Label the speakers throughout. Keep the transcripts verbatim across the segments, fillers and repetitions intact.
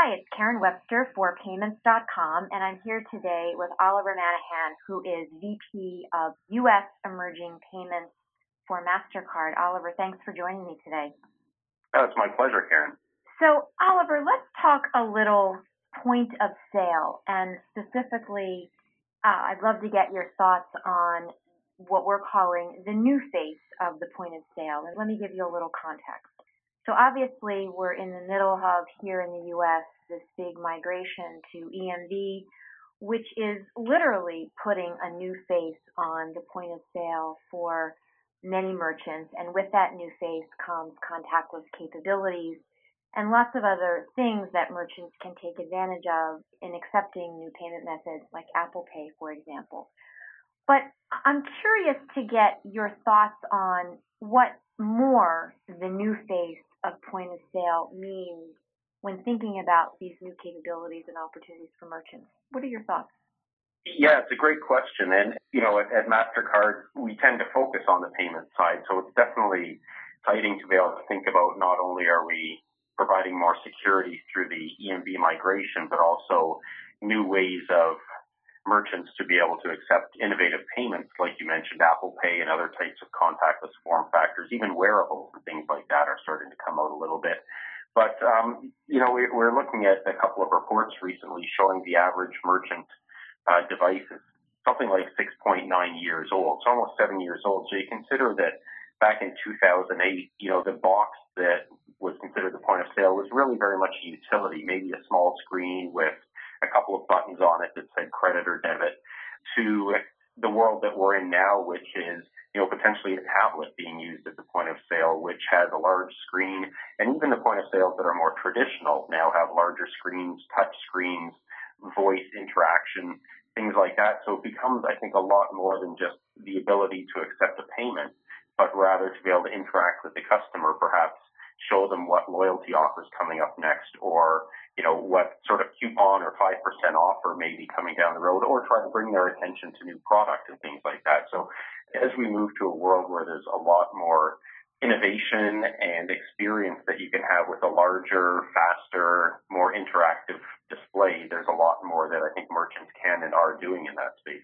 Speaker 1: Hi, it's Karen Webster for Payments dot com, and I'm here today with Oliver Manahan, who is V P of U S Emerging Payments for MasterCard. Oliver, thanks for joining me today.
Speaker 2: Oh, it's my pleasure, Karen.
Speaker 1: So, Oliver, let's talk a little point of sale, and specifically, uh, I'd love to get your thoughts on what we're calling the new face of the point of sale. And let me give you a little context. So obviously, we're in the middle of, here in the U S, this big migration to E M V, which is literally putting a new face on the point of sale for many merchants. And with that new face comes contactless capabilities and lots of other things that merchants can take advantage of in accepting new payment methods like Apple Pay, for example. But I'm curious to get your thoughts on what more the new face of point of sale means when thinking about these new capabilities and opportunities for merchants. What are your thoughts?
Speaker 2: Yeah, it's a great question. And, you know, at, at MasterCard, we tend to focus on the payment side. So it's definitely exciting to be able to think about not only are we providing more security through the E M V migration, but also new ways of merchants to be able to accept innovative payments, like you mentioned, Apple Pay and other types of contactless form factors. Even wearables and things like that are starting to come out a little bit. But, um, you know, we, we're looking at a couple of reports recently showing the average merchant uh, device is something like six point nine years old. It's almost seven years old. So you consider that back in two thousand eight, you know, the box that was considered the point of sale was really very much a utility, maybe a small screen with a couple of buttons on it that said credit or debit, to the world that we're in now, which is, you know, potentially a tablet being used at the point of sale, which has a large screen. And even the point of sales that are more traditional now have larger screens, touch screens, voice interaction, things like that. So it becomes, I think, a lot more than just the ability to accept a payment, but rather to be able to interact with the customer, perhaps show them what loyalty offer is coming up next, or, you know, what sort of coupon or five percent offer may be coming down the road, or try to bring their attention to new product and things like that. So as we move to a world where there's a lot more innovation and experience that you can have with a larger, faster, more interactive display, there's a lot more that I think merchants can and are doing in that space.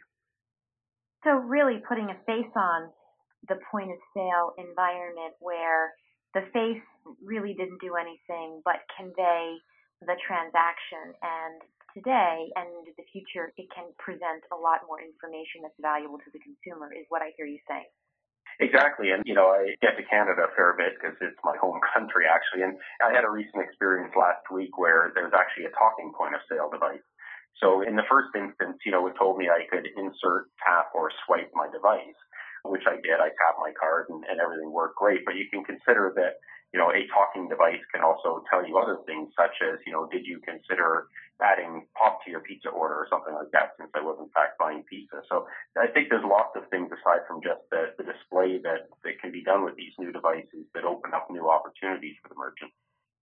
Speaker 1: So really putting a face on the point of sale environment where the face really didn't do anything but convey the transaction, and today and into the future it can present a lot more information that's valuable to the consumer, is what I hear you saying.
Speaker 2: Exactly. And, you know, I get to Canada a fair bit because it's my home country, actually. And I had a recent experience last week where there was actually a talking point of sale device. So in the first instance, you know, it told me I could insert, tap, or swipe my device, which I did. I tapped my card and, and everything worked great. But you can consider that, you know, a talking device can also tell you other things, such as, you know, did you consider adding pop to your pizza order or something like that, since I was in fact buying pizza. So I think there's lots of things aside from just the, the display that, that can be done with these new devices that open up new opportunities for the merchant.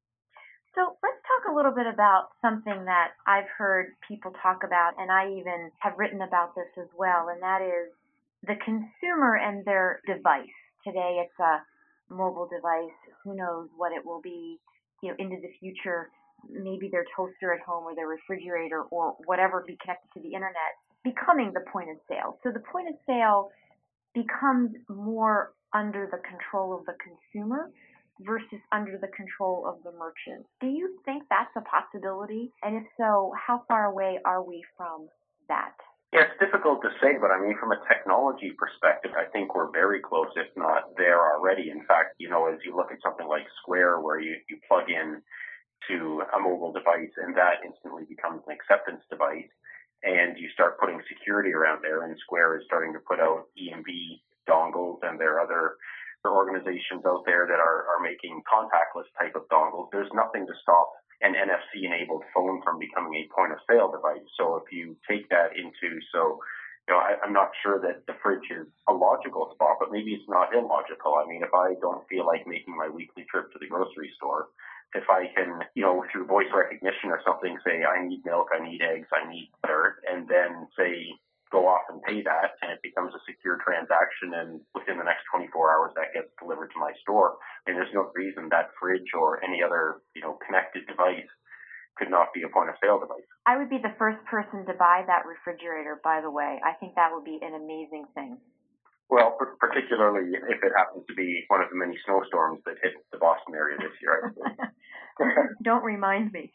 Speaker 1: So let's talk a little bit about something that I've heard people talk about, and I even have written about this as well, and that is the consumer and their device. Today it's a mobile device. Who knows what it will be, you know, into the future. Maybe their toaster at home or their refrigerator or whatever be connected to the internet, becoming the point of sale. So the point of sale becomes more under the control of the consumer versus under the control of the merchant. Do you think that's a possibility? And if so, how far away are we from that?
Speaker 2: Yeah, it's difficult to say, but I mean, from a technology perspective, I think we're very close, if not there already. In fact, you know, as you look at something like Square, where you, you plug in to a mobile device and that instantly becomes an acceptance device, and you start putting security around there, and Square is starting to put out E M V dongles, and there are other organizations out there that are, are making contactless type of dongles. There's nothing to stop an N F C-enabled phone from becoming a point-of-sale device. So if you take that into, so, you know, I, I'm not sure that the fridge is a logical spot, but maybe it's not illogical. I mean, if I don't feel like making my weekly trip to the grocery store, if I can, you know, through voice recognition or something, say, I need milk, I need eggs, I need butter, and then say, go off and pay that, and it becomes a secure transaction, and within the next twenty-four hours that gets delivered to my store. And there's no reason that fridge or any other, you know, connected device could not be a point of sale device.
Speaker 1: I would be the first person to buy that refrigerator, by the way. I think that would be an amazing thing.
Speaker 2: Well, particularly if it happens to be one of the many snowstorms that hit the Boston area this year, I suppose.
Speaker 1: Don't remind me.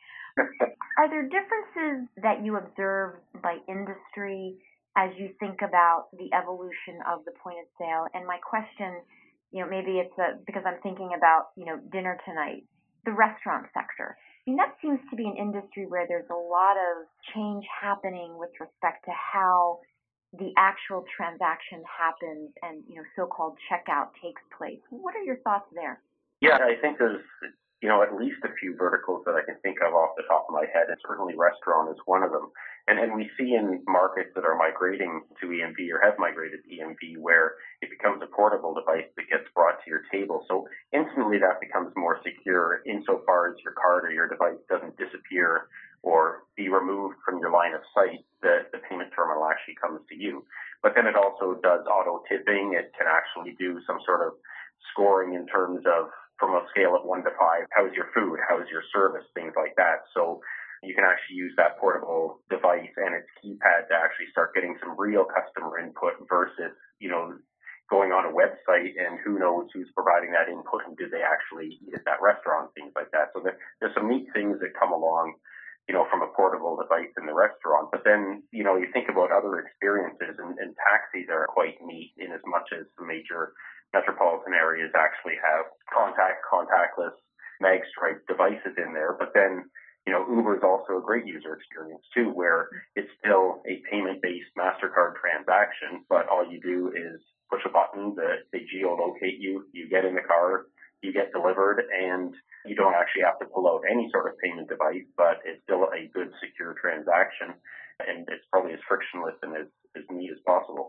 Speaker 1: Are there differences that you observe by industry as you think about the evolution of the point of sale? And my question, you know, maybe it's a, because I'm thinking about, you know, dinner tonight, the restaurant sector. I mean, that seems to be an industry where there's a lot of change happening with respect to how the actual transaction happens and, you know, so-called checkout takes place. What are your thoughts there?
Speaker 2: Yeah, I think there's, you know, at least a few verticals that I can think of off the top of my head, and certainly restaurant is one of them. And and we see in markets that are migrating to E M V or have migrated to E M V where it becomes a portable device that gets brought to your table. So instantly that becomes more secure insofar as your card or your device doesn't disappear or be removed from your line of sight. The, the payment terminal actually comes to you. But then it also does auto tipping. It can actually do some sort of scoring in terms of, from a scale of one to five, how's your food, how's your service, things like that. So you can actually use that portable device and its keypad to actually start getting some real customer input versus, you know, going on a website and who knows who's providing that input and did they actually eat at that restaurant, things like that. So there, there's some neat things that come along, you know, from a portable device in the restaurant. But then, you know, you think about other experiences, and, and taxis are quite neat in as much as the major metropolitan areas actually have contact, contactless, magstripe devices in there. But then, you know, Uber is also a great user experience too, where it's still a payment-based MasterCard transaction, but all you do is push a button, that they geolocate you, you get in the car, you get delivered, and you don't actually have to pull out any sort of payment device, but it's still a good, secure transaction, and it's probably as frictionless and as, as neat as possible.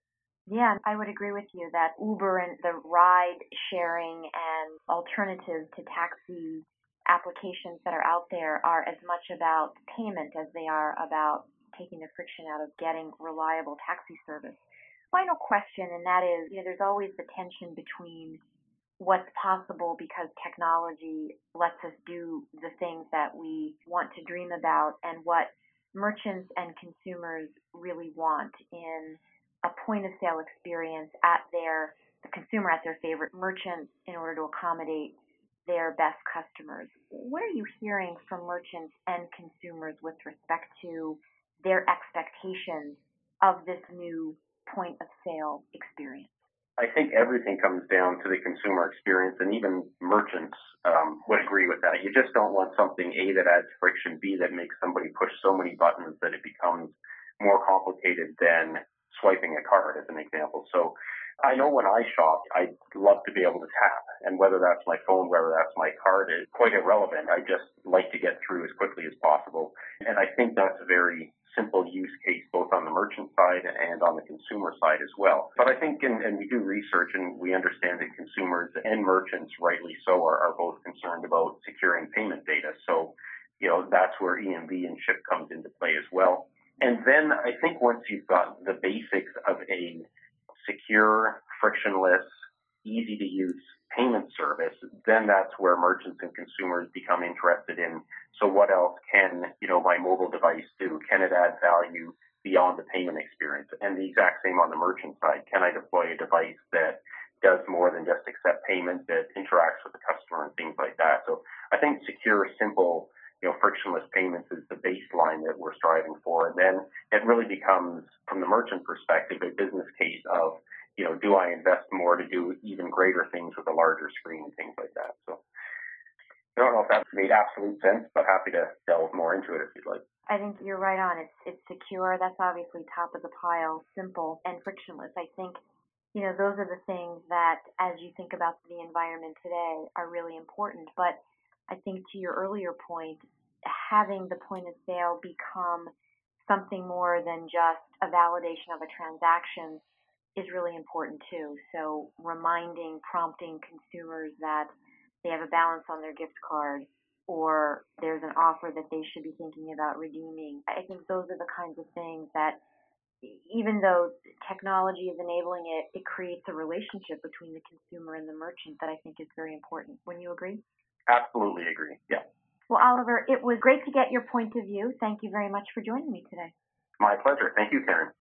Speaker 1: Yeah, I would agree with you that Uber and the ride sharing and alternatives to taxi applications that are out there are as much about payment as they are about taking the friction out of getting reliable taxi service. Final question, and that is, you know, there's always the tension between what's possible because technology lets us do the things that we want to dream about and what merchants and consumers really want in a point of sale experience at their, the consumer at their favorite merchant in order to accommodate their best customers. What are you hearing from merchants and consumers with respect to their expectations of this new point of sale experience?
Speaker 2: I think everything comes down to the consumer experience, and even merchants um, would agree with that. You just don't want something, A, that adds friction, B, that makes somebody push so many buttons that it becomes more complicated than swiping a card, as an example. So I know when I shop, I love to be able to tap, and whether that's my phone, whether that's my card, is quite irrelevant. I just like to get through as quickly as possible. And I think that's a very simple use case, both on the merchant side and on the consumer side as well. But I think, and, and we do research and we understand that consumers and merchants, rightly so, are, are both concerned about securing payment data. So, you know, that's where E M V and chip comes into play as well. And then I think once you've got the basics of a secure, frictionless, easy to use payment service, then that's where merchants and consumers become interested in, so what else can, you know, my mobile device do? Can it add value beyond the payment experience? And the exact same on the merchant side. Can I deploy a device that does more than just accept payment, that interacts with the customer and things like that? So I think secure, simple, you know, frictionless payments is the baseline that we're striving for. And then it really becomes, from the merchant perspective, a business case of, you know, do I invest more to do even greater things with a larger screen and things like that? So I don't know if that made absolute sense, but happy to delve more into it if you'd like.
Speaker 1: I think you're right on. It's it's secure. That's obviously top of the pile, simple and frictionless. I think, you know, those are the things that, as you think about the environment today, are really important. But I think to your earlier point, having the point of sale become something more than just a validation of a transaction is really important too. So reminding, prompting consumers that they have a balance on their gift card or there's an offer that they should be thinking about redeeming. I think those are the kinds of things that, even though technology is enabling it, it creates a relationship between the consumer and the merchant that I think is very important. Wouldn't you agree?
Speaker 2: Absolutely agree, yeah.
Speaker 1: Well, Oliver, it was great to get your point of view. Thank you very much for joining me today.
Speaker 2: My pleasure. Thank you, Karen.